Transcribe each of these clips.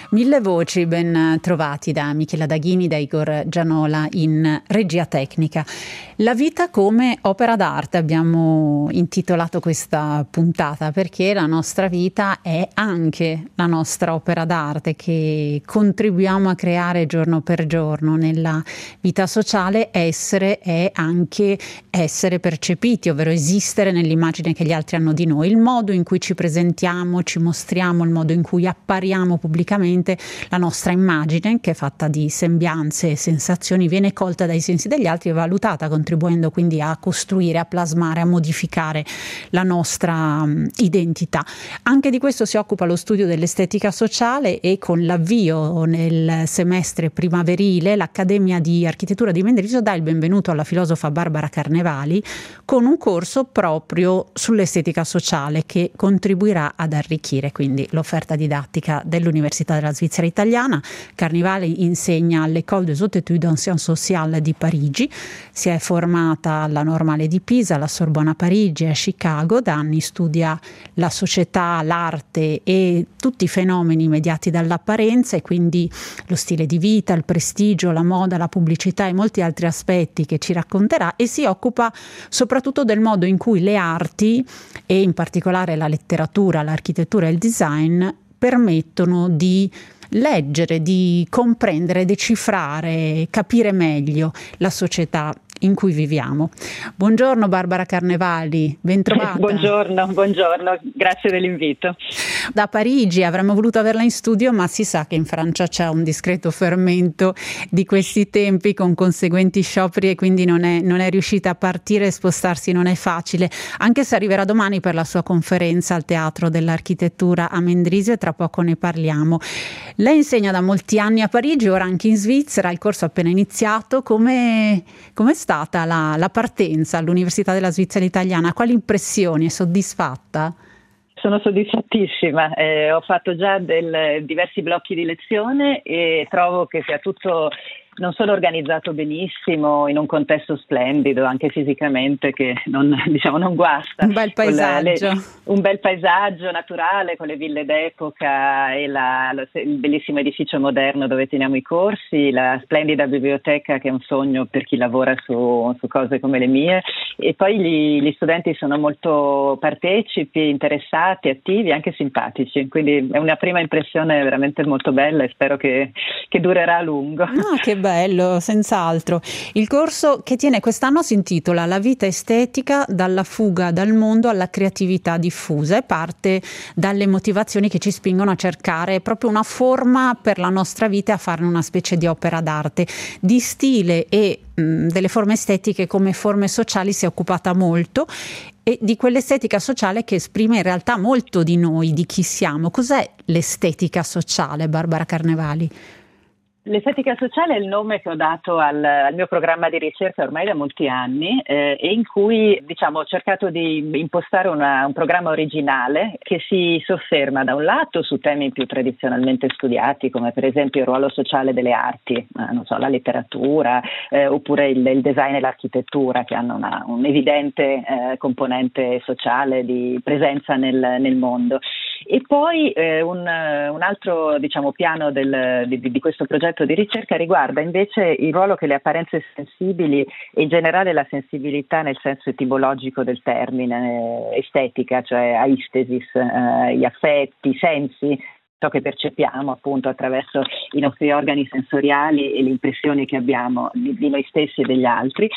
Mille voci, ben trovati da Michela Daghini, da Igor Gianola in regia tecnica. La vita come opera d'arte abbiamo intitolato questa puntata, perché la nostra vita è anche la nostra opera d'arte che contribuiamo a creare giorno per giorno. Nella vita sociale essere è anche essere percepiti, ovvero esistere nell'immagine che gli altri hanno di noi. Il modo in cui ci presentiamo, ci mostriamo, il modo in cui appariamo pubblicamente, la nostra immagine, che è fatta di sembianze e sensazioni, viene colta dai sensi degli altri e valutata, contribuendo quindi a costruire, a plasmare, a modificare la nostra identità. Anche di questo si occupa lo studio dell'estetica sociale, e con l'avvio nel semestre primaverile l'Accademia di Architettura di Mendrisio dà il benvenuto alla filosofa Barbara Carnevali con un corso proprio sull'estetica sociale che contribuirà ad arricchire quindi l'offerta didattica dell'Università della Svizzera Italiana. Carnevali insegna all'École des Hautes Études en Sciences Sociales di Parigi, si è formata alla Normale di Pisa, alla Sorbona Parigi e a Chicago. Da anni studia la società, l'arte e tutti i fenomeni mediati dall'apparenza, e quindi lo stile di vita, il prestigio, la moda, la pubblicità e molti altri aspetti che ci racconterà, e si occupa soprattutto del modo in cui le arti, e in particolare la letteratura, l'architettura e il design, permettono di leggere, di comprendere, decifrare, capire meglio la società in cui viviamo. Buongiorno Barbara Carnevali, ben trovata. Buongiorno, grazie dell'invito. Da Parigi avremmo voluto averla in studio, ma si sa che in Francia c'è un discreto fermento di questi tempi con conseguenti scioperi, e quindi non è riuscita a partire e spostarsi non è facile, anche se arriverà domani per la sua conferenza al Teatro dell'Architettura a Mendrisio, e tra poco ne parliamo. Lei insegna da molti anni a Parigi, ora anche in Svizzera, il corso è appena iniziato. Com'è stata la partenza all'Università della Svizzera Italiana? Quali impressioni? È soddisfatta? Sono soddisfattissima, ho fatto già diversi blocchi di lezione e trovo che sia tutto non solo organizzato benissimo, in un contesto splendido, anche fisicamente, che non guasta. Un bel paesaggio. Un bel paesaggio naturale con le ville d'epoca e il bellissimo edificio moderno dove teniamo i corsi, la splendida biblioteca che è un sogno per chi lavora su cose come le mie, e poi gli studenti sono molto partecipi, interessati, attivi, anche simpatici, quindi è una prima impressione veramente molto bella e spero che durerà a lungo. Che bello, senz'altro. Il corso che tiene quest'anno si intitola La vita estetica, dalla fuga dal mondo alla creatività diffusa, e parte dalle motivazioni che ci spingono a cercare proprio una forma per la nostra vita e a farne una specie di opera d'arte. Di stile e delle forme estetiche come forme sociali si è occupata molto, e di quell'estetica sociale che esprime in realtà molto di noi, di chi siamo. Cos'è l'estetica sociale, Barbara Carnevali? L'estetica sociale è il nome che ho dato al mio programma di ricerca ormai da molti anni, e in cui ho cercato di impostare un programma originale che si sofferma da un lato su temi più tradizionalmente studiati, come per esempio il ruolo sociale delle arti, la letteratura, oppure il design e l'architettura, che hanno un'evidente componente sociale di presenza nel mondo. E poi un altro piano di questo progetto di ricerca riguarda invece il ruolo che le apparenze sensibili e in generale la sensibilità nel senso etimologico del termine estetica, cioè aistesis, gli affetti, i sensi, ciò che percepiamo appunto attraverso i nostri organi sensoriali e le impressioni che abbiamo di noi stessi e degli altri,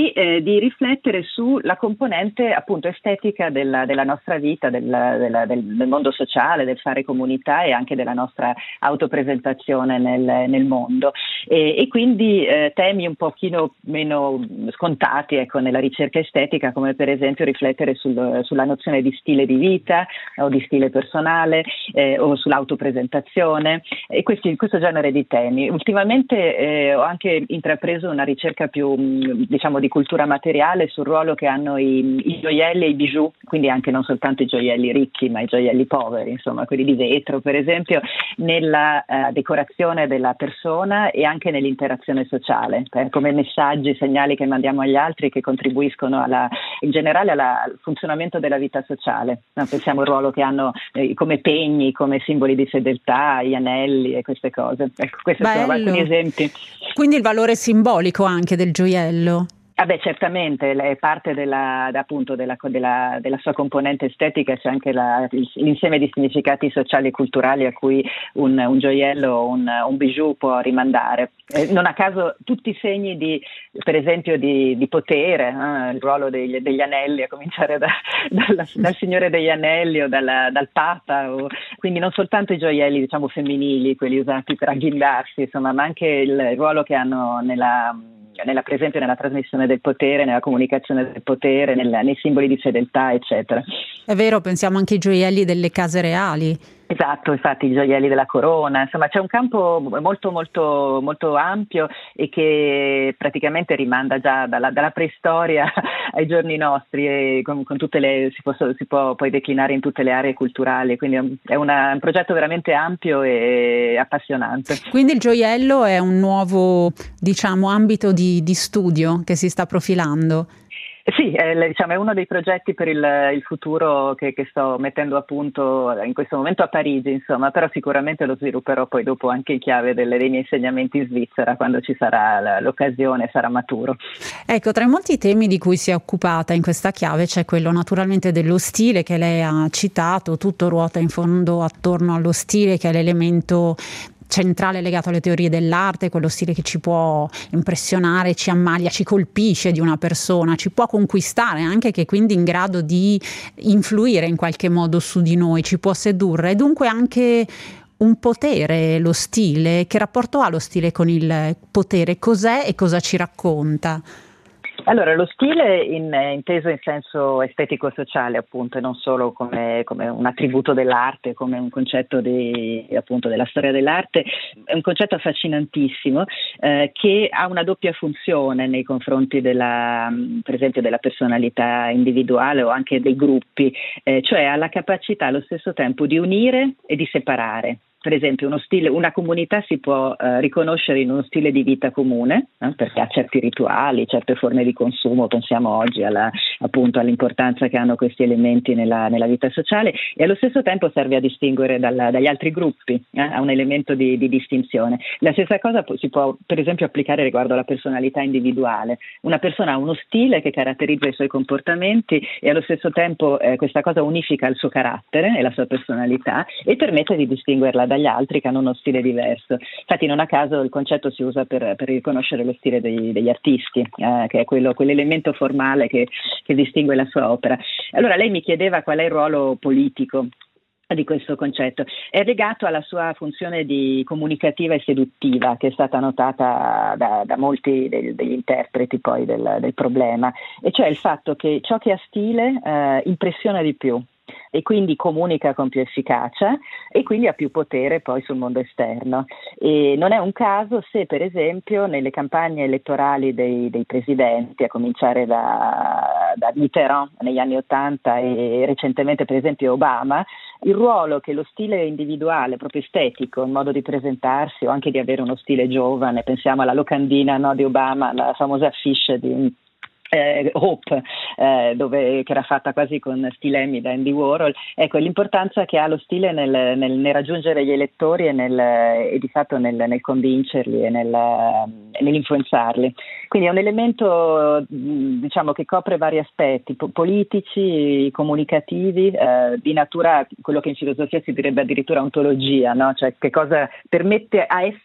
e di riflettere sulla componente appunto estetica della nostra vita, del mondo sociale, del fare comunità e anche della nostra autopresentazione nel mondo, e quindi temi un pochino meno scontati nella ricerca estetica, come per esempio riflettere sulla nozione di stile di vita o di stile personale, o sull'autopresentazione, e questo genere di temi. Ultimamente ho anche intrapreso una ricerca più di cultura materiale sul ruolo che hanno i gioielli e i bijou, quindi anche non soltanto i gioielli ricchi ma i gioielli poveri, insomma quelli di vetro per esempio, nella decorazione della persona e anche nell'interazione sociale, come messaggi, segnali che mandiamo agli altri, che contribuiscono in generale al funzionamento della vita sociale. Pensiamo al ruolo che hanno come pegni, come simboli di fedeltà, gli anelli e queste cose. Ecco, questi sono alcuni esempi. Quindi il valore simbolico anche del gioiello. Certamente, è parte della sua componente estetica, c'è anche l'insieme di significati sociali e culturali a cui un gioiello o un bijou può rimandare. Non a caso tutti i segni per esempio di potere, il ruolo degli anelli, a cominciare dal Signore degli Anelli o dal Papa, quindi non soltanto i gioielli diciamo femminili, quelli usati per agghindarsi, insomma, ma anche il ruolo che hanno per esempio nella trasmissione del potere, nella comunicazione del potere, nei simboli di fedeltà, eccetera. È vero, pensiamo anche ai gioielli delle case reali. Esatto, infatti i gioielli della corona, insomma c'è un campo molto molto molto ampio e che praticamente rimanda già dalla preistoria ai giorni nostri e con tutte si può poi declinare in tutte le aree culturali, quindi è un progetto veramente ampio e appassionante. Quindi il gioiello è un nuovo, diciamo, ambito di studio che si sta profilando. Sì, è uno dei progetti per il futuro che sto mettendo a punto in questo momento a Parigi, insomma, però sicuramente lo svilupperò poi dopo anche in chiave dei miei insegnamenti in Svizzera, quando ci sarà l'occasione, sarà maturo. Ecco, tra i molti temi di cui si è occupata in questa chiave c'è quello naturalmente dello stile che lei ha citato, tutto ruota in fondo attorno allo stile che è l'elemento centrale legato alle teorie dell'arte, quello stile che ci può impressionare, ci ammaglia, ci colpisce di una persona, ci può conquistare, anche che quindi in grado di influire in qualche modo su di noi, ci può sedurre, e dunque anche un potere lo stile. Che rapporto ha lo stile con il potere? Cos'è e cosa ci racconta? Allora, lo stile inteso in senso estetico-sociale, appunto, e non solo come un attributo dell'arte, come un concetto appunto della storia dell'arte, è un concetto affascinantissimo che ha una doppia funzione nei confronti per esempio della personalità individuale o anche dei gruppi, cioè ha la capacità allo stesso tempo di unire e di separare. Per esempio una comunità si può riconoscere in uno stile di vita comune, perché ha certi rituali, certe forme di consumo, pensiamo oggi appunto all'importanza che hanno questi elementi nella vita sociale, e allo stesso tempo serve a distinguere dagli altri gruppi, ha un elemento di distinzione. La stessa cosa si può per esempio applicare riguardo alla personalità individuale. Una persona ha uno stile che caratterizza i suoi comportamenti e allo stesso tempo questa cosa unifica il suo carattere e la sua personalità e permette di distinguerla dagli altri che hanno uno stile diverso. Infatti non a caso il concetto si usa per riconoscere lo stile degli artisti, che è quell'elemento formale che distingue la sua opera. Allora lei mi chiedeva qual è il ruolo politico di questo concetto. È legato alla sua funzione di comunicativa e seduttiva, che è stata notata da molti degli interpreti poi del problema, e cioè il fatto che ciò che ha stile impressiona di più e quindi comunica con più efficacia e quindi ha più potere poi sul mondo esterno. E non è un caso se per esempio nelle campagne elettorali dei presidenti, a cominciare da Mitterrand negli anni '80 e recentemente per esempio Obama, il ruolo che lo stile individuale, proprio estetico, il modo di presentarsi o anche di avere uno stile giovane, pensiamo alla locandina di Obama, la famosa affiche di Hope, che era fatta quasi con stilemi da Andy Warhol. Ecco l'importanza che ha lo stile nel raggiungere gli elettori e di fatto nel convincerli e nell'influenzarli. Quindi è un elemento diciamo che copre vari aspetti politici, comunicativi, di natura, quello che in filosofia si direbbe addirittura ontologia, no? Cioè che cosa permette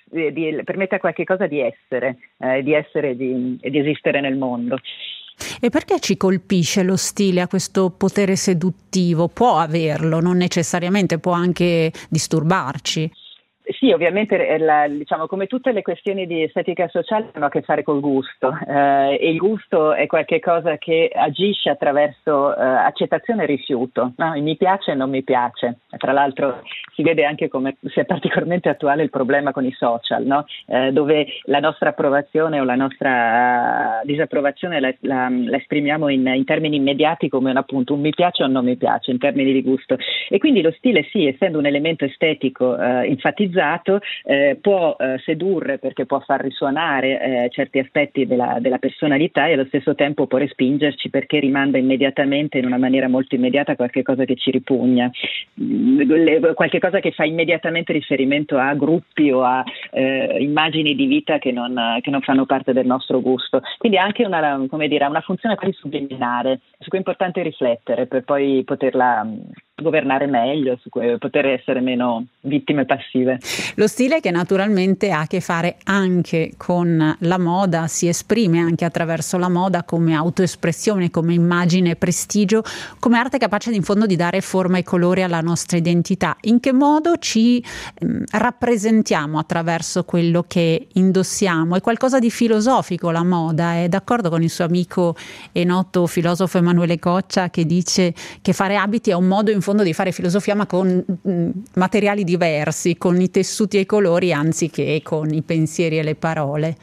a qualche cosa di essere e di esistere nel mondo. E perché ci colpisce lo stile, a questo potere seduttivo? Può averlo, non necessariamente, può anche disturbarci. Sì, ovviamente diciamo come tutte le questioni di estetica sociale hanno a che fare col gusto e il gusto è qualche cosa che agisce attraverso accettazione e rifiuto, no? Mi piace e non mi piace. Tra l'altro si vede anche come sia particolarmente attuale il problema con i social, no? Dove la nostra approvazione o la nostra disapprovazione la esprimiamo in termini immediati come appunto un mi piace o non mi piace in termini di gusto, e quindi lo stile, sì, essendo un elemento estetico enfatizzato, usato può sedurre, perché può far risuonare certi aspetti della personalità, e allo stesso tempo può respingerci, perché rimanda immediatamente, in una maniera molto immediata, qualche cosa che ci ripugna, qualche cosa che fa immediatamente riferimento a gruppi o a immagini di vita che non fanno parte del nostro gusto. Quindi ha anche una funzione quasi subliminare, su cui è importante riflettere per poi poterla governare meglio, poter essere meno vittime passive. Lo stile, che naturalmente ha a che fare anche con la moda, si esprime anche attraverso la moda come autoespressione, come immagine, prestigio, come arte capace in fondo di dare forma e colore alla nostra identità. In che modo ci rappresentiamo attraverso quello che indossiamo? È qualcosa di filosofico la moda, è d'accordo con il suo amico e noto filosofo Emanuele Coccia, che dice che fare abiti è un modo in fondo di fare filosofia, ma con materiali diversi, con i tessuti e i colori, anziché con i pensieri e le parole.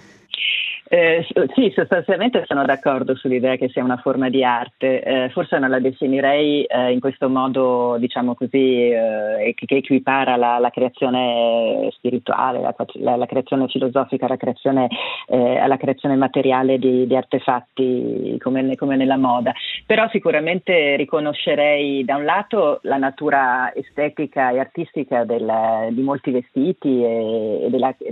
Sì, sostanzialmente sono d'accordo sull'idea che sia una forma di arte, forse non la definirei in questo modo, diciamo così, che equipara la creazione spirituale, la creazione filosofica, alla creazione materiale di artefatti come nella moda, però sicuramente riconoscerei da un lato la natura estetica e artistica di molti vestiti e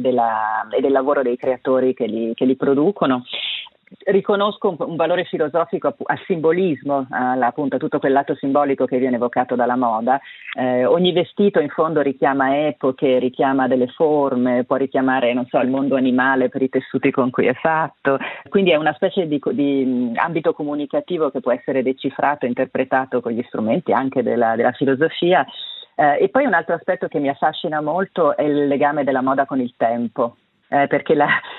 del lavoro dei creatori che li producono. Riconosco un valore filosofico al simbolismo, appunto a tutto quel lato simbolico che viene evocato dalla moda. Ogni vestito in fondo richiama epoche, richiama delle forme, può richiamare, non so, il mondo animale per i tessuti con cui è fatto, quindi è una specie di ambito comunicativo che può essere decifrato e interpretato con gli strumenti anche della filosofia. E poi un altro aspetto che mi affascina molto è il legame della moda con il tempo. Perché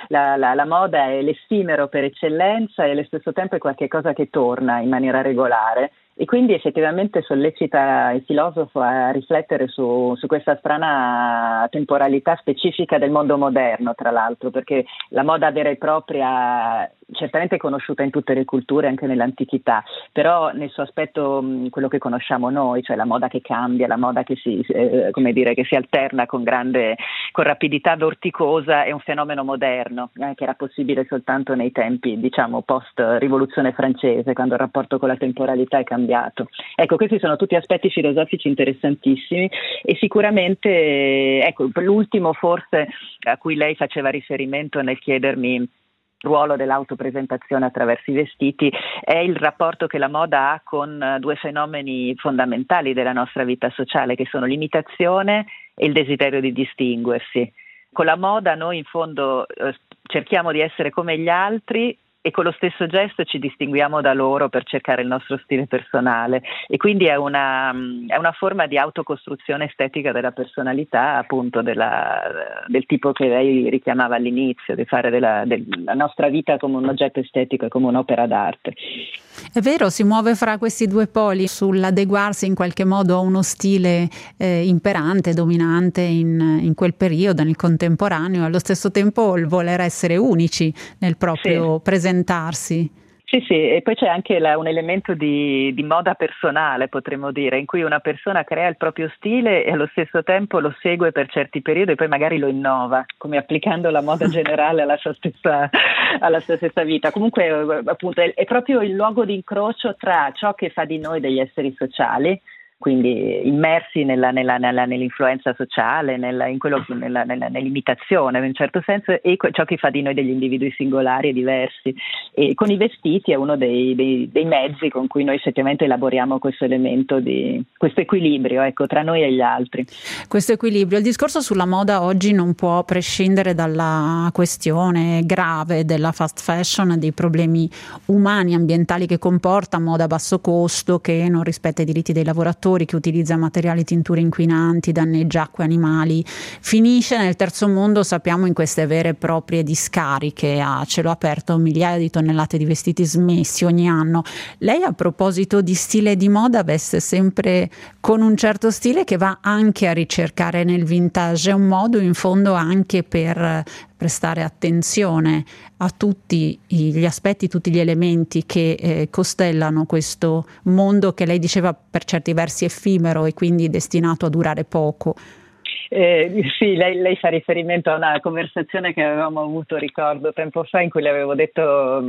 la moda è l'effimero per eccellenza e allo stesso tempo è qualche cosa che torna in maniera regolare, e quindi effettivamente sollecita il filosofo a riflettere su questa strana temporalità specifica del mondo moderno, tra l'altro, perché la moda vera e propria certamente è conosciuta in tutte le culture, anche nell'antichità, però nel suo aspetto, quello che conosciamo noi, cioè la moda che cambia, la moda che che si alterna con rapidità vorticosa, è un fenomeno moderno, che era possibile soltanto nei tempi, diciamo, post rivoluzione francese, quando il rapporto con la temporalità è cambiato. Ecco, questi sono tutti aspetti filosofici interessantissimi, e sicuramente, ecco, l'ultimo forse a cui lei faceva riferimento nel chiedermi ruolo dell'autopresentazione attraverso i vestiti, è il rapporto che la moda ha con due fenomeni fondamentali della nostra vita sociale, che sono l'imitazione e il desiderio di distinguersi. Con la moda noi in fondo cerchiamo di essere come gli altri, e con lo stesso gesto ci distinguiamo da loro per cercare il nostro stile personale, e quindi è una forma di autocostruzione estetica della personalità, appunto del tipo che lei richiamava all'inizio, di fare della nostra vita come un oggetto estetico e come un'opera d'arte. È vero, si muove fra questi due poli, sull'adeguarsi in qualche modo a uno stile imperante, dominante in quel periodo, nel contemporaneo, e allo stesso tempo il voler essere unici nel proprio presentarsi. Sì, e poi c'è anche un elemento di moda personale, potremmo dire, in cui una persona crea il proprio stile e allo stesso tempo lo segue per certi periodi e poi magari lo innova, come applicando la moda generale alla sua stessa vita. Comunque, appunto, è proprio il luogo di incrocio tra ciò che fa di noi degli esseri sociali, quindi immersi nell'influenza sociale, nell'imitazione in un certo senso, e ciò che fa di noi degli individui singolari e diversi. E con i vestiti è uno dei mezzi con cui noi effettivamente elaboriamo questo elemento questo equilibrio, ecco, tra noi e gli altri. Questo equilibrio. Il discorso sulla moda oggi non può prescindere dalla questione grave della fast fashion, dei problemi umani, ambientali che comporta, moda a basso costo che non rispetta i diritti dei lavoratori, che utilizza materiali, tinture inquinanti, danneggia acque, animali, finisce nel terzo mondo, sappiamo, in queste vere e proprie discariche a cielo aperto, migliaia di tonnellate di vestiti smessi ogni anno. Lei, a proposito di stile e di moda, veste sempre con un certo stile che va anche a ricercare nel vintage, è un modo in fondo anche per prestare attenzione a tutti gli aspetti, tutti gli elementi che costellano questo mondo che lei diceva per certi versi effimero e quindi destinato a durare poco. Sì, lei fa riferimento a una conversazione che avevamo avuto, ricordo, tempo fa, in cui le avevo detto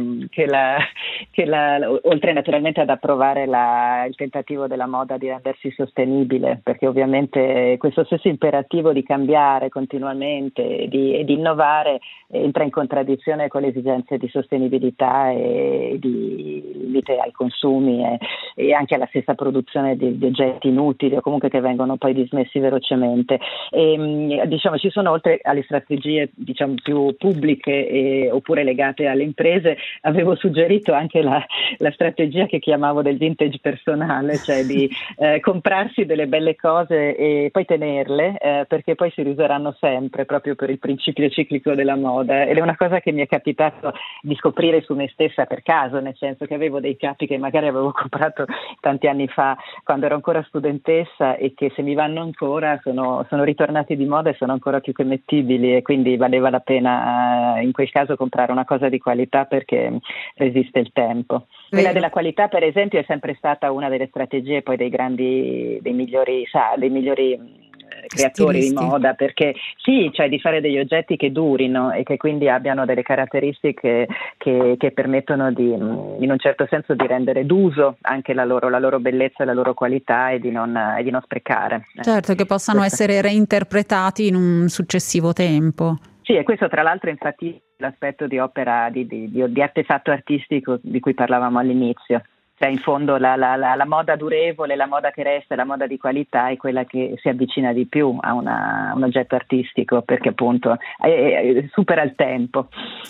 oltre naturalmente ad approvare il tentativo della moda di rendersi sostenibile, perché ovviamente questo stesso imperativo di cambiare continuamente e di innovare entra in contraddizione con le esigenze di sostenibilità e di limite ai consumi e anche alla stessa produzione di oggetti inutili o comunque che vengono poi dismessi velocemente. Diciamo, ci sono, oltre alle strategie diciamo più pubbliche oppure legate alle imprese, avevo suggerito anche la strategia che chiamavo del vintage personale, cioè di comprarsi delle belle cose e poi tenerle perché poi si riuseranno sempre, proprio per il principio ciclico della moda. Ed è una cosa che mi è capitato di scoprire su me stessa per caso, nel senso che avevo dei capi che magari avevo comprato tanti anni fa quando ero ancora studentessa e che se mi vanno ancora sono ritornati di moda e sono ancora più che mettibili, e quindi valeva la pena in quel caso comprare una cosa di qualità perché resiste il tempo. Quella della qualità, per esempio, è sempre stata una delle strategie poi dei migliori creatori stilisti di moda, perché sì, cioè di fare degli oggetti che durino e che quindi abbiano delle caratteristiche che permettono in un certo senso di rendere d'uso anche la loro bellezza e la loro qualità e di non sprecare. Certo, che possano essere reinterpretati in un successivo tempo. Sì, e questo tra l'altro infatti l'aspetto di opera, di artefatto artistico di cui parlavamo all'inizio. Cioè in fondo la moda durevole, la moda che resta, la moda di qualità è quella che si avvicina di più a un oggetto artistico, perché appunto supera il tempo.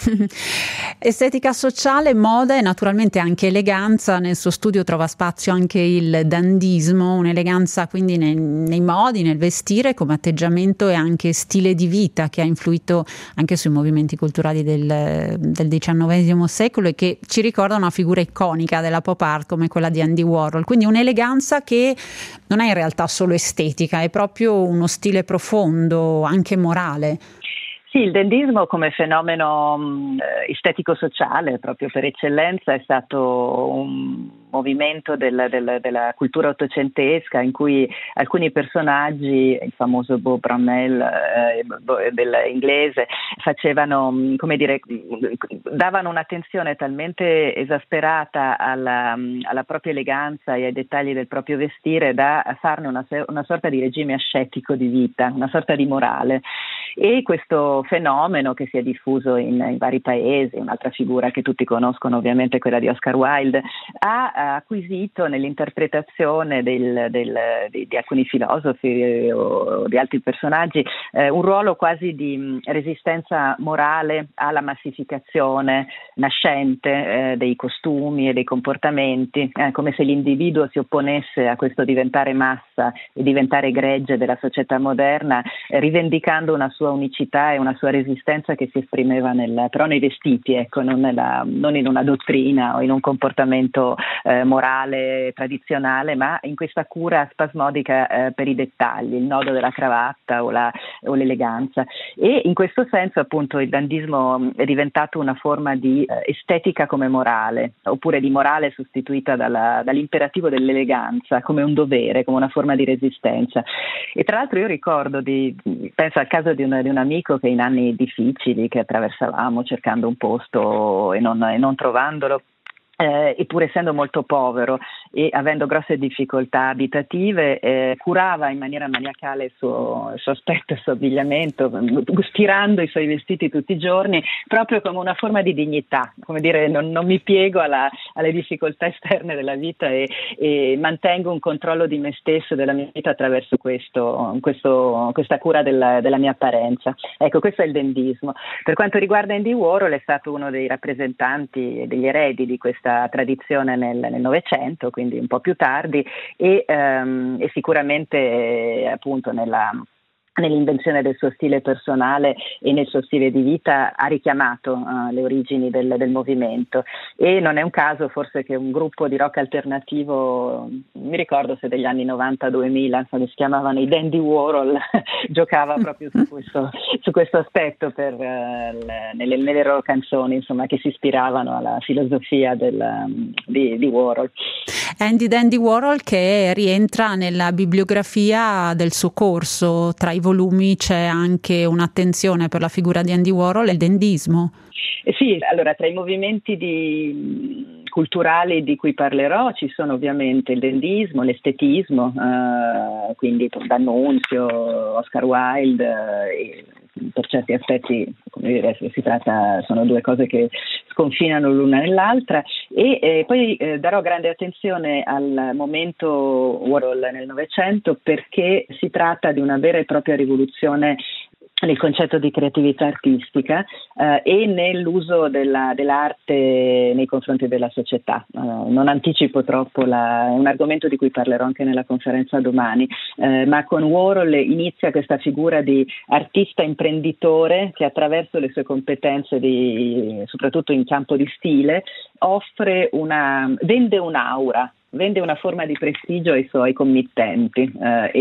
Estetica sociale, moda e naturalmente anche eleganza. Nel suo studio trova spazio anche il dandismo, un'eleganza quindi nei modi, nel vestire, come atteggiamento e anche stile di vita che ha influito anche sui movimenti culturali del XIX secolo e che ci ricorda una figura iconica della pop art come quella di Andy Warhol, quindi un'eleganza che non è in realtà solo estetica, è proprio uno stile profondo, anche morale. Sì, il dandismo come fenomeno estetico-sociale proprio per eccellenza è stato un movimento della cultura ottocentesca in cui alcuni personaggi, il famoso Beau Brummel dell'inglese, facevano, come dire, davano un'attenzione talmente esasperata alla propria eleganza e ai dettagli del proprio vestire da farne una sorta di regime ascetico di vita, una sorta di morale. E questo fenomeno che si è diffuso in vari paesi, un'altra figura che tutti conoscono ovviamente è quella di Oscar Wilde, ha acquisito nell'interpretazione di alcuni filosofi o di altri personaggi un ruolo quasi di resistenza morale alla massificazione nascente dei costumi e dei comportamenti, come se l'individuo si opponesse a questo diventare massa e diventare gregge della società moderna, rivendicando una sua unicità e una sua resistenza che si esprimeva però nei vestiti, ecco, non in una dottrina o in un comportamento morale tradizionale, ma in questa cura spasmodica per i dettagli, il nodo della cravatta o l'eleganza. E in questo senso appunto il dandismo è diventato una forma di estetica come morale, oppure di morale sostituita dall'imperativo dell'eleganza come un dovere, come una forma di resistenza. E tra l'altro io ricordo penso al caso di un amico che in anni difficili che attraversavamo cercando un posto e non trovandolo, eppur essendo molto povero e avendo grosse difficoltà abitative, curava in maniera maniacale il suo aspetto, il suo abbigliamento, stirando i suoi vestiti tutti i giorni, proprio come una forma di dignità, come dire non mi piego alle difficoltà esterne della vita e mantengo un controllo di me stesso e della mia vita attraverso questa cura della mia apparenza. Ecco, questo è il dandismo. Per quanto riguarda Andy Warhol, è stato uno dei rappresentanti e degli eredi di questa tradizione nel Novecento, quindi un po' più tardi, e sicuramente appunto nell'invenzione del suo stile personale e nel suo stile di vita ha richiamato le origini del movimento. E non è un caso forse che un gruppo di rock alternativo, mi ricordo se degli anni 90-2000, si chiamavano i Dandy Warhol, giocava proprio su questo aspetto nelle loro canzoni, insomma, che si ispiravano alla filosofia di Warhol. Andy Dandy Warhol, che rientra nella bibliografia del suo corso Tra i volumi c'è anche un'attenzione per la figura di Andy Warhol e il dendismo. Sì, allora tra i movimenti culturali di cui parlerò ci sono ovviamente il dendismo, l'estetismo, quindi D'Annunzio, Oscar Wilde, e per certi aspetti, come dire, sono due cose che sconfinano l'una nell'altra, e poi darò grande attenzione al momento Warhol nel Novecento, perché si tratta di una vera e propria rivoluzione nel concetto di creatività artistica e nell'uso dell'arte nei confronti della società. Non anticipo troppo, è un argomento di cui parlerò anche nella conferenza domani, ma con Warhol inizia questa figura di artista imprenditore che attraverso le sue competenze, soprattutto in campo di stile, vende un'aura, vende una forma di prestigio ai suoi committenti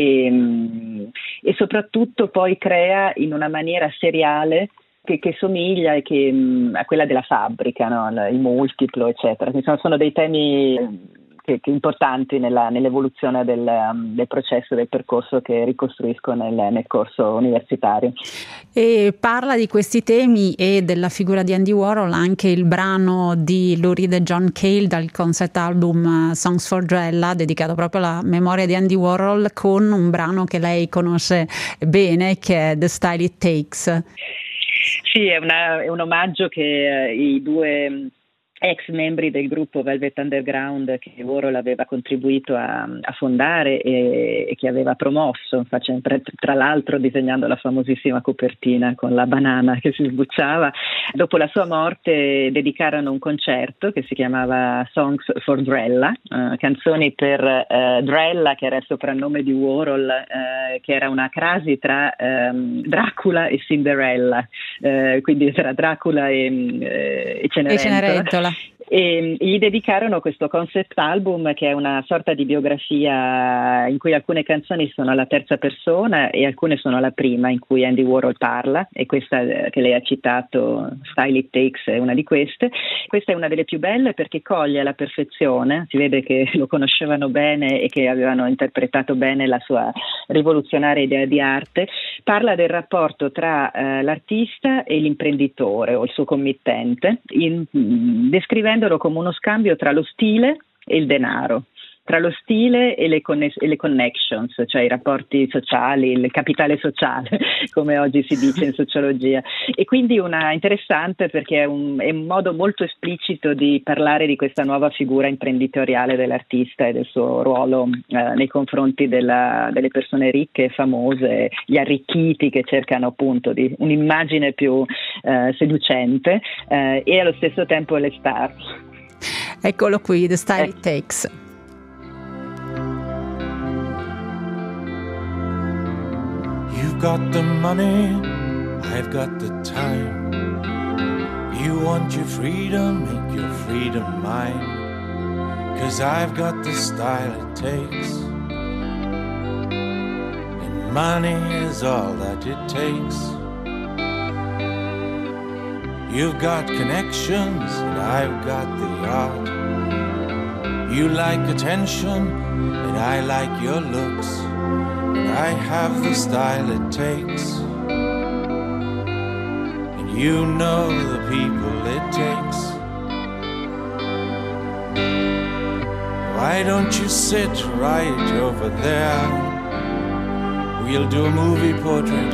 e soprattutto poi crea in una maniera seriale che somiglia a quella della fabbrica, no? Il multiplo, eccetera. Sono dei temi che importanti nell'evoluzione del processo, del percorso che ricostruisco nel corso universitario. E parla di questi temi e della figura di Andy Warhol anche il brano di Lou Reed e John Cale dal concept album Songs for Drella, dedicato proprio alla memoria di Andy Warhol, con un brano che lei conosce bene, che è The Style It Takes. Sì, è un omaggio che i due ex membri del gruppo Velvet Underground, che Warhol aveva contribuito a fondare e che aveva promosso, tra l'altro disegnando la famosissima copertina con la banana che si sbucciava. Dopo la sua morte dedicarono un concerto che si chiamava Songs for Drella, canzoni per Drella, che era il soprannome di Warhol, che era una crasi tra Dracula e Cinderella, quindi tra Dracula e Cenerentola. E gli dedicarono questo concept album, che è una sorta di biografia in cui alcune canzoni sono alla terza persona e alcune sono alla prima, in cui Andy Warhol parla, e questa che lei ha citato, Style It Takes, è una di queste. Questa è una delle più belle perché coglie alla perfezione, si vede che lo conoscevano bene e che avevano interpretato bene la sua rivoluzionaria idea di arte. Parla del rapporto tra l'artista e l'imprenditore o il suo committente, descrivendolo come uno scambio tra lo stile e il denaro, tra lo stile e le connections, cioè i rapporti sociali, il capitale sociale, come oggi si dice in sociologia. E quindi interessante perché è un modo molto esplicito di parlare di questa nuova figura imprenditoriale dell'artista e del suo ruolo nei confronti delle persone ricche e famose, gli arricchiti che cercano appunto di un'immagine più seducente e allo stesso tempo le star. Eccolo qui, The Style It Takes. You've got the money, I've got the time. You want your freedom, make your freedom mine. 'Cause I've got the style it takes, and money is all that it takes. You've got connections, and I've got the art. You like attention, and I like your looks. I have the style it takes, and you know the people it takes. Why don't you sit right over there? We'll do a movie portrait.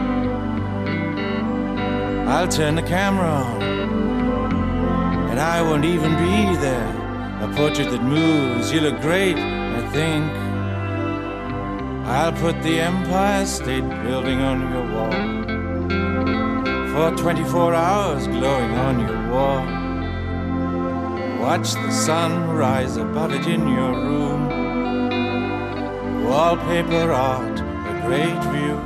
I'll turn the camera on, and I won't even be there. A portrait that moves, you look great, I think. I'll put the Empire State Building on your wall, for 24 hours glowing on your wall. Watch the sun rise above it in your room. Wallpaper art, a great view.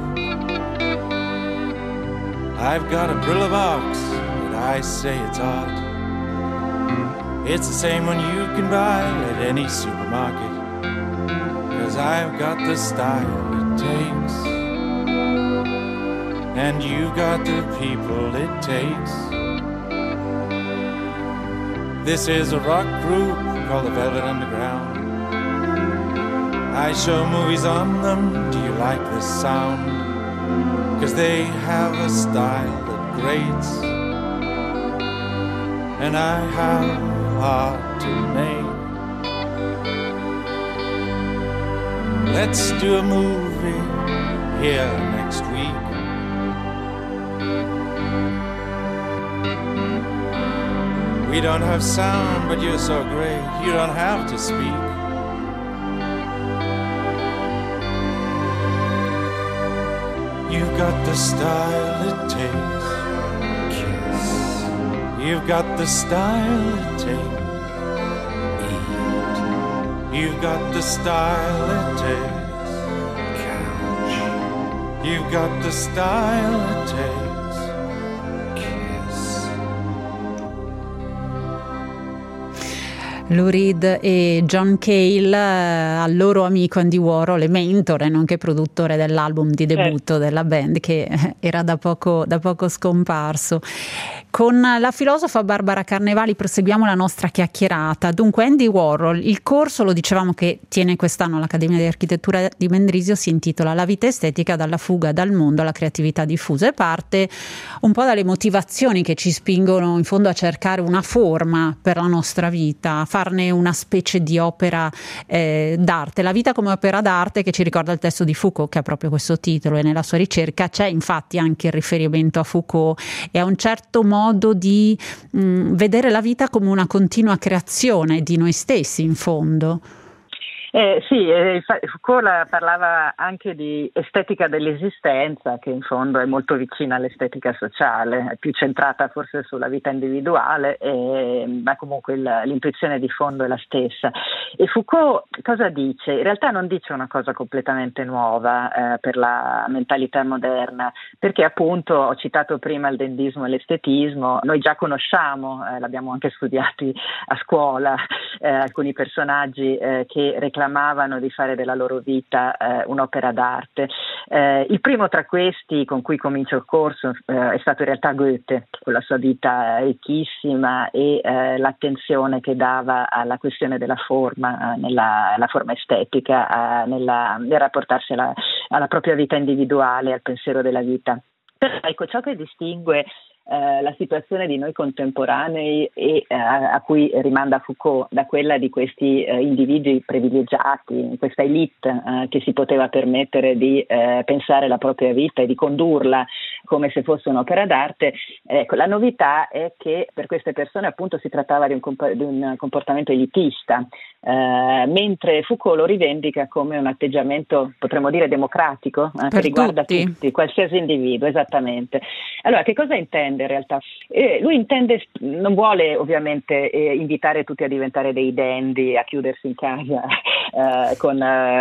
I've got a Brillo box, and I say it's art. It's the same one you can buy at any supermarket. 'Cause I've got the style it takes, and you got the people it takes. This is a rock group called the Velvet Underground. I show movies on them, do you like this sound? 'cause they have a style that grates, and I have art to make. Let's do a movie here next week. We don't have sound, but you're so great, you don't have to speak. You've got the style it takes. Kiss. You've got the style it takes. Eat. You've got the style it takes. Couch. You've got the style it takes. Kiss. Lou Reed e John Cale al loro amico Andy Warhol, mentore nonché produttore dell'album di debutto della band, che era da poco scomparso. Con la filosofa Barbara Carnevali proseguiamo la nostra chiacchierata. Dunque, Andy Warhol, il corso, lo dicevamo, che tiene quest'anno all'Accademia di Architettura di Mendrisio, si intitola La vita estetica, dalla fuga dal mondo alla creatività diffusa, e parte un po' dalle motivazioni che ci spingono in fondo a cercare una forma per la nostra vita, a farne una specie di opera d'arte. La vita come opera d'arte, che ci ricorda il testo di Foucault, che ha proprio questo titolo, e nella sua ricerca c'è infatti anche il riferimento a Foucault e a un certo modo di vedere la vita come una continua creazione di noi stessi, in fondo. Sì, Foucault parlava anche di estetica dell'esistenza, che in fondo è molto vicina all'estetica sociale, è più centrata forse sulla vita individuale, ma comunque l'intuizione di fondo è la stessa. E Foucault cosa dice? In realtà non dice una cosa completamente nuova per la mentalità moderna, perché appunto ho citato prima il dendismo e l'estetismo, noi già conosciamo, l'abbiamo anche studiati a scuola, alcuni personaggi che reclamavano di fare della loro vita un'opera d'arte. Il primo tra questi, con cui comincio il corso, è stato in realtà Goethe, con la sua vita ricchissima e l'attenzione che dava alla questione della forma, la forma estetica, nel rapportarsi alla propria vita individuale, al pensiero della vita. Però ecco, ciò che distingue la situazione di noi contemporanei e a cui rimanda Foucault da quella di questi individui privilegiati, questa elite che si poteva permettere di pensare la propria vita e di condurla come se fosse un'opera d'arte. Ecco, la novità è che per queste persone appunto si trattava di un comportamento elitista, mentre Foucault lo rivendica come un atteggiamento, potremmo dire, democratico, che riguarda tutti, qualsiasi individuo, esattamente. Allora, che cosa intende in realtà? Lui non vuole ovviamente invitare tutti a diventare dei dandy, a chiudersi in casa con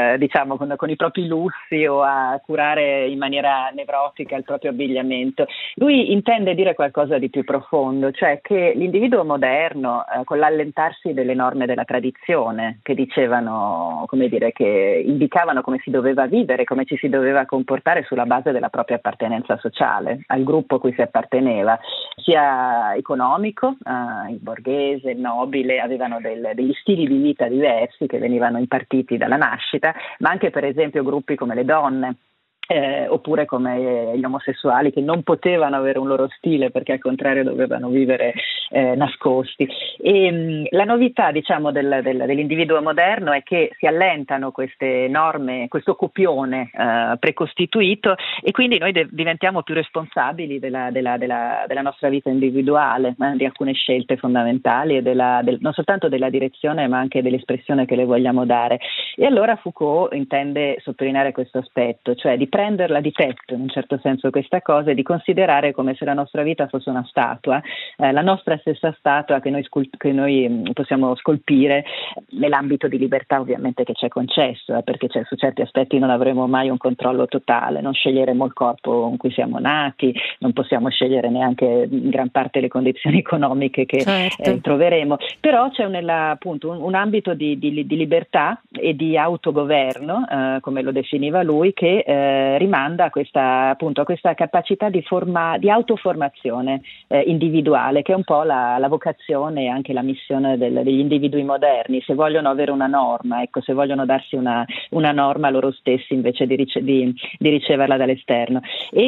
i propri lussi o a curare in maniera nevrotica il proprio abbigliamento. Lui intende dire qualcosa di più profondo, cioè che l'individuo moderno, con l'allentarsi delle norme della tradizione, che dicevano, come dire, che indicavano come si doveva vivere, come ci si doveva comportare sulla base della propria appartenenza sociale al gruppo a cui si apparteneva, sia economico, il borghese, il nobile, avevano degli stili di vita diversi che venivano impartiti dalla nascita, ma anche per esempio gruppi come le donne, oppure come gli omosessuali, che non potevano avere un loro stile perché al contrario dovevano vivere nascosti. E la novità, diciamo, dell'individuo moderno è che si allentano queste norme, questo copione precostituito, e quindi noi diventiamo più responsabili della nostra vita individuale, di alcune scelte fondamentali e non soltanto della direzione ma anche dell'espressione che le vogliamo dare. E allora Foucault intende sottolineare questo aspetto, cioè di prenderla di petto in un certo senso questa cosa e di considerare come se la nostra vita fosse una statua, la nostra stessa statua che noi possiamo scolpire nell'ambito di libertà ovviamente che ci è concesso, perché su certi aspetti non avremo mai un controllo totale, non sceglieremo il corpo in cui siamo nati, non possiamo scegliere neanche in gran parte le condizioni economiche che troveremo, però c'è appunto un ambito di libertà e di autogoverno, come lo definiva lui, che rimanda a questa capacità di autoformazione individuale, che è un po' la vocazione e anche la missione degli individui moderni. Se vogliono avere una norma, ecco, se vogliono darsi una norma loro stessi invece di riceverla dall'esterno.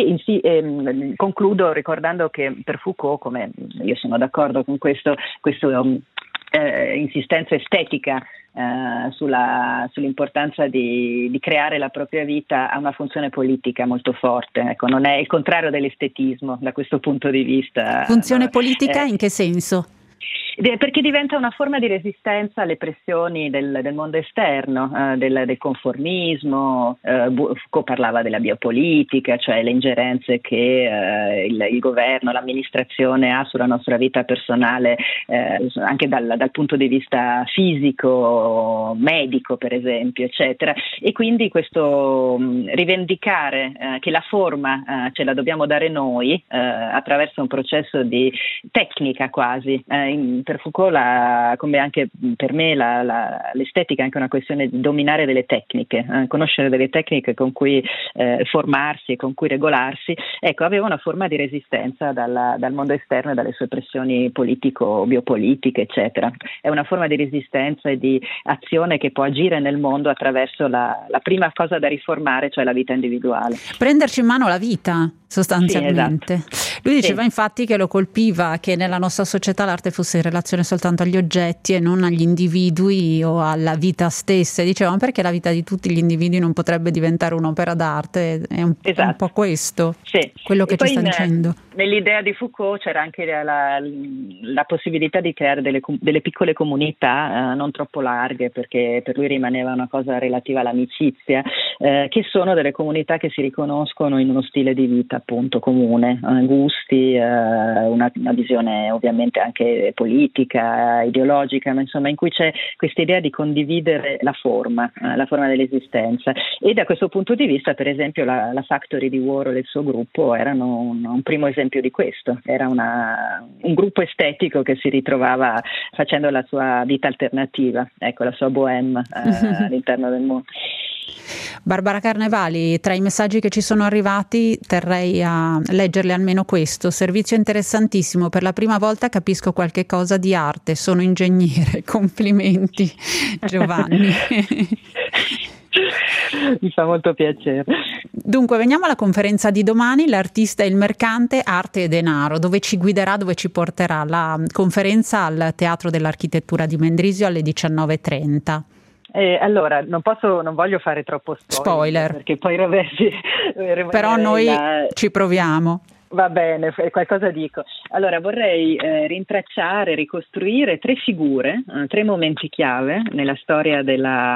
Concludo ricordando che per Foucault, come io sono d'accordo con questo insistenza estetica sull'importanza di creare la propria vita, ha una funzione politica molto forte. Ecco, non è il contrario dell'estetismo da questo punto di vista. Funzione politica in che senso? Perché diventa una forma di resistenza alle pressioni del mondo esterno, del conformismo. Foucault parlava della biopolitica, cioè le ingerenze che il governo, l'amministrazione ha sulla nostra vita personale, anche dal punto di vista fisico, medico per esempio, eccetera. E quindi questo rivendicare che la forma ce la dobbiamo dare noi attraverso un processo di tecnica quasi. Per Foucault, come anche per me, l'estetica è anche una questione di dominare delle tecniche, conoscere delle tecniche con cui formarsi e con cui regolarsi. Ecco, aveva una forma di resistenza dal mondo esterno e dalle sue pressioni politico-biopolitiche, eccetera. È una forma di resistenza e di azione che può agire nel mondo attraverso la prima cosa da riformare, cioè la vita individuale. Prenderci in mano la vita, sostanzialmente. Sì, esatto. Lui diceva infatti che lo colpiva che nella nostra società l'arte fosse in relazione soltanto agli oggetti e non agli individui o alla vita stessa. E diceva, ma perché la vita di tutti gli individui non potrebbe diventare un'opera d'arte? È un po' questo, quello che ci sta dicendo. Nell'idea di Foucault c'era anche la possibilità di creare delle piccole comunità non troppo larghe, perché per lui rimaneva una cosa relativa all'amicizia, che sono delle comunità che si riconoscono in uno stile di vita appunto comune, gusti, una visione ovviamente anche politica, ideologica, ma insomma in cui c'è questa idea di condividere la forma dell'esistenza. E da questo punto di vista, per esempio, la Factory di Warhol e il suo gruppo erano un primo esempio di questo. Era un gruppo estetico che si ritrovava facendo la sua vita alternativa, ecco, la sua bohème all'interno del mondo. Barbara Carnevali, tra i messaggi che ci sono arrivati terrei a leggerle almeno questo: servizio interessantissimo, per la prima volta capisco qualche cosa di arte, sono ingegnere, complimenti Giovanni. Mi fa molto piacere. Dunque, veniamo alla conferenza di domani, l'artista e il mercante, arte e denaro, dove ci guiderà, dove ci porterà la conferenza al Teatro dell'Architettura di Mendrisio alle 19:30. Allora, non voglio fare troppo spoiler perché poi rovesci. Però noi ci proviamo. Va bene, qualcosa dico. Allora, vorrei rintracciare, ricostruire tre figure, tre momenti chiave nella storia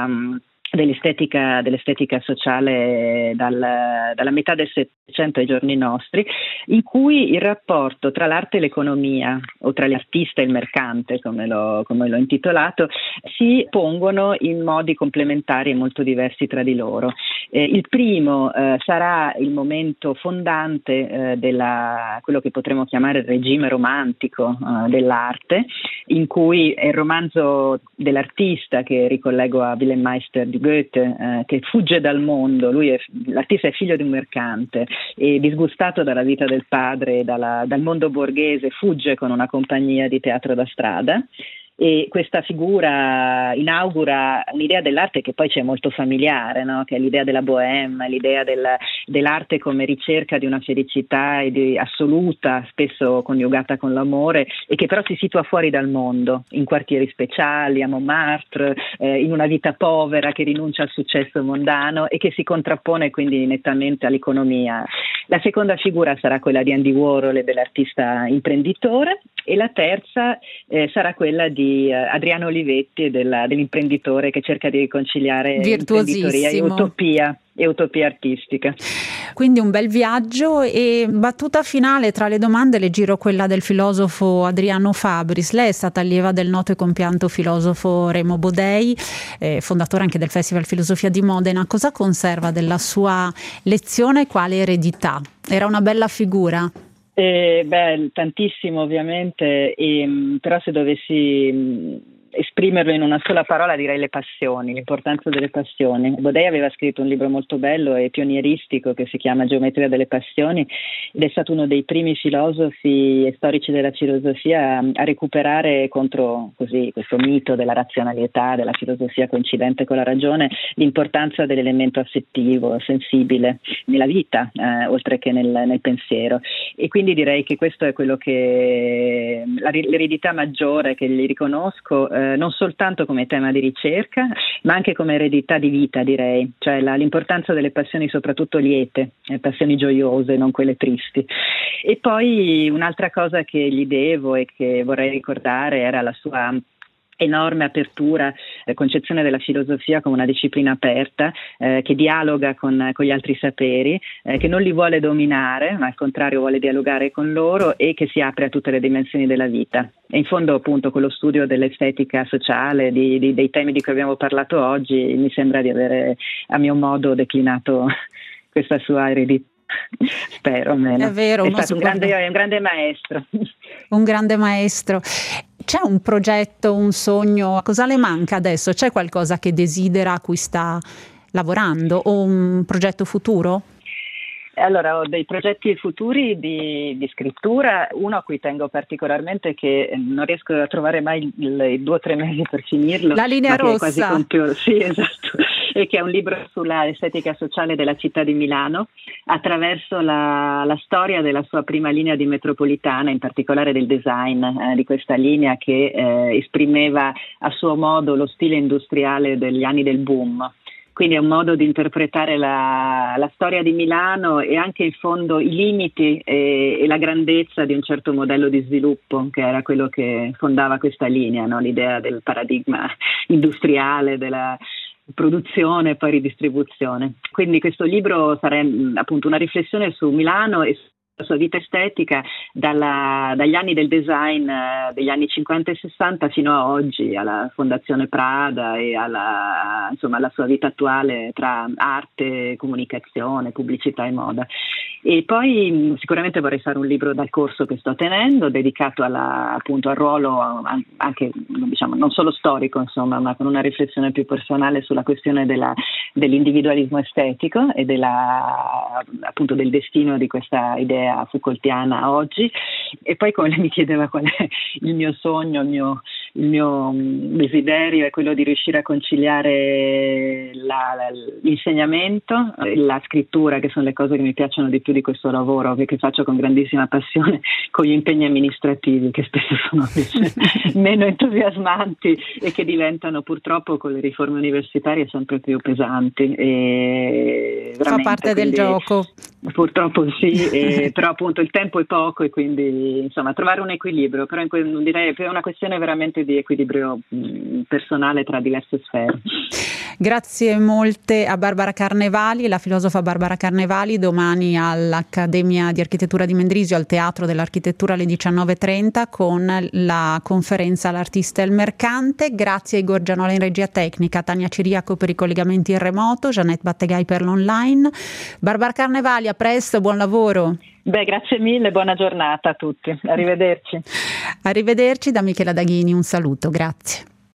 dell'estetica sociale dalla metà del Settecento ai giorni nostri, in cui il rapporto tra l'arte e l'economia, o tra l'artista e il mercante, come l'ho intitolato, si pongono in modi complementari e molto diversi tra di loro. Il primo sarà il momento fondante quello che potremmo chiamare il regime romantico dell'arte, in cui è il romanzo dell'artista, che ricollego a Wilhelm Meister di Goethe, che fugge dal mondo. L'artista è figlio di un mercante e, disgustato dalla vita del padre e dal mondo borghese, fugge con una compagnia di teatro da strada. E questa figura inaugura un'idea dell'arte che poi ci è molto familiare, no? Che è l'idea della bohème, l'idea dell'arte come ricerca di una felicità assoluta, spesso coniugata con l'amore, e che però si situa fuori dal mondo, in quartieri speciali, a Montmartre, in una vita povera che rinuncia al successo mondano e che si contrappone quindi nettamente all'economia. La seconda figura sarà quella di Andy Warhol e dell'artista imprenditore, e la terza sarà quella di Adriano Olivetti e dell'imprenditore che cerca di riconciliare imprenditoria e utopia artistica. Quindi un bel viaggio. E battuta finale tra le domande le giro quella del filosofo Adriano Fabris. Lei è stata allieva del noto e compianto filosofo Remo Bodei, fondatore anche del Festival Filosofia di Modena. Cosa conserva della sua lezione e quale eredità? Era una bella figura? Tantissimo ovviamente, però se dovessi esprimerlo in una sola parola, direi le passioni, l'importanza delle passioni. Bodei aveva scritto un libro molto bello e pionieristico che si chiama Geometria delle passioni, ed è stato uno dei primi filosofi e storici della filosofia a recuperare contro così questo mito della razionalità, della filosofia coincidente con la ragione, l'importanza dell'elemento affettivo, sensibile nella vita, oltre che nel pensiero. E quindi direi che questo è quello che l'eredità maggiore che gli riconosco, non soltanto come tema di ricerca, ma anche come eredità di vita, direi, cioè l'importanza delle passioni soprattutto liete, passioni gioiose, non quelle tristi. E poi un'altra cosa che gli devo e che vorrei ricordare era la sua enorme apertura, concezione della filosofia come una disciplina aperta, che dialoga con gli altri saperi, che non li vuole dominare, ma al contrario vuole dialogare con loro, e che si apre a tutte le dimensioni della vita. E in fondo, appunto, con lo studio dell'estetica sociale, dei temi di cui abbiamo parlato oggi, mi sembra di avere a mio modo declinato questa sua eredità. Spero almeno. È vero, è stato un grande maestro. Un grande maestro. C'è un progetto, un sogno? Cosa le manca adesso? C'è qualcosa che desidera, a cui sta lavorando, o un progetto futuro? Allora, ho dei progetti futuri di scrittura, uno a cui tengo particolarmente, che non riesco a trovare mai i 2 o 3 mesi per finirlo. La linea rossa. Sì, esatto. E che è un libro sulla estetica sociale della città di Milano, attraverso la storia della sua prima linea di metropolitana, in particolare del design di questa linea, che esprimeva a suo modo lo stile industriale degli anni del boom. Quindi è un modo di interpretare la storia di Milano e anche in fondo i limiti e la grandezza di un certo modello di sviluppo, che era quello che fondava questa linea, no? L'idea del paradigma industriale, della produzione e poi ridistribuzione. Quindi questo libro sarà appunto una riflessione su Milano e la sua vita estetica dagli anni del design degli anni 50 e 60 fino a oggi, alla Fondazione Prada e alla sua vita attuale tra arte, comunicazione, pubblicità e moda. E poi sicuramente vorrei fare un libro dal corso che sto tenendo, dedicato appunto al ruolo anche, diciamo, non solo storico, insomma, ma con una riflessione più personale sulla questione dell'individualismo estetico e appunto del destino di questa idea Foucaultiana oggi. E poi, come lei mi chiedeva qual è il mio sogno, il mio desiderio è quello di riuscire a conciliare l'insegnamento e la scrittura, che sono le cose che mi piacciono di più di questo lavoro, che faccio con grandissima passione, con gli impegni amministrativi, che spesso sono meno entusiasmanti e che diventano purtroppo con le riforme universitarie sempre più pesanti. E fa parte del gioco. Purtroppo sì, però appunto il tempo è poco e quindi insomma trovare un equilibrio, però direi che è una questione veramente di equilibrio personale tra diverse sfere. Grazie molte a Barbara Carnevali, la filosofa Barbara Carnevali, domani all'Accademia di Architettura di Mendrisio, al Teatro dell'Architettura alle 19:30 con la conferenza L'artista e il mercante. Grazie a Igor Gianola in regia tecnica, Tania Ciriaco per i collegamenti in remoto, Jeanette Battegai per l'online. Barbara Carnevali, a presto, buon lavoro. Grazie mille, buona giornata a tutti, arrivederci. Arrivederci da Michela Daghini, un saluto, grazie.